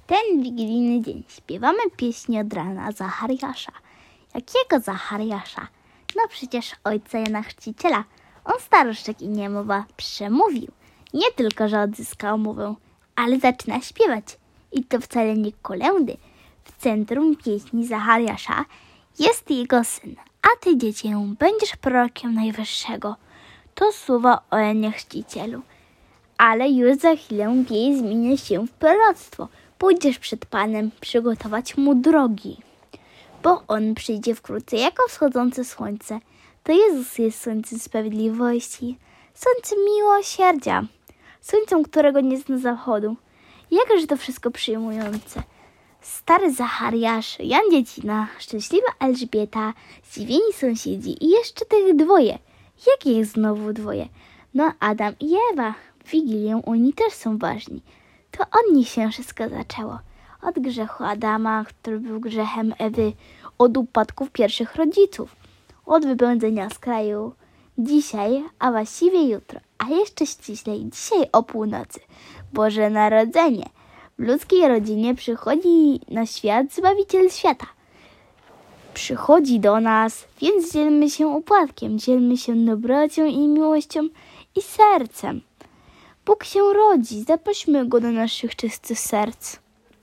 ten wigilijny dzień śpiewamy pieśni od rana Zachariasza. Jakiego Zachariasza? No przecież ojca Jana Chrzciciela. On staruszek i niemowa przemówił. Nie tylko, że odzyskał mowę, ale zaczyna śpiewać. I to wcale nie kolędy. W centrum pieśni Zachariasza jest jego syn. A ty, dziecię, będziesz prorokiem Najwyższego. To słowa o Janie Chrzcicielu. Ale już za chwilę wieść zmieni się w proroctwo. Pójdziesz przed Panem przygotować mu drogi, bo On przyjdzie wkrótce jako wschodzące słońce. To Jezus jest słońcem sprawiedliwości, słońcem miłosierdzia, słońcem, którego nie zna zachodu. Jakże to wszystko przyjmujące. Stary Zachariasz, Jan Dziecina, szczęśliwa Elżbieta, zdziwieni sąsiedzi i jeszcze tych dwoje. Jakich znowu dwoje? No Adam i Ewa. W Wigilię oni też są ważni. To od nich się wszystko zaczęło. Od grzechu Adama, który był grzechem Ewy, od upadków pierwszych rodziców, od wypędzenia z kraju. Dzisiaj, a właściwie jutro, a jeszcze ściślej, dzisiaj o północy, Boże Narodzenie. W ludzkiej rodzinie przychodzi na świat Zbawiciel świata. Przychodzi do nas, więc dzielmy się opłatkiem, dzielmy się dobrocią i miłością i sercem. Bóg się rodzi, zaprośmy Go do naszych czystych serc.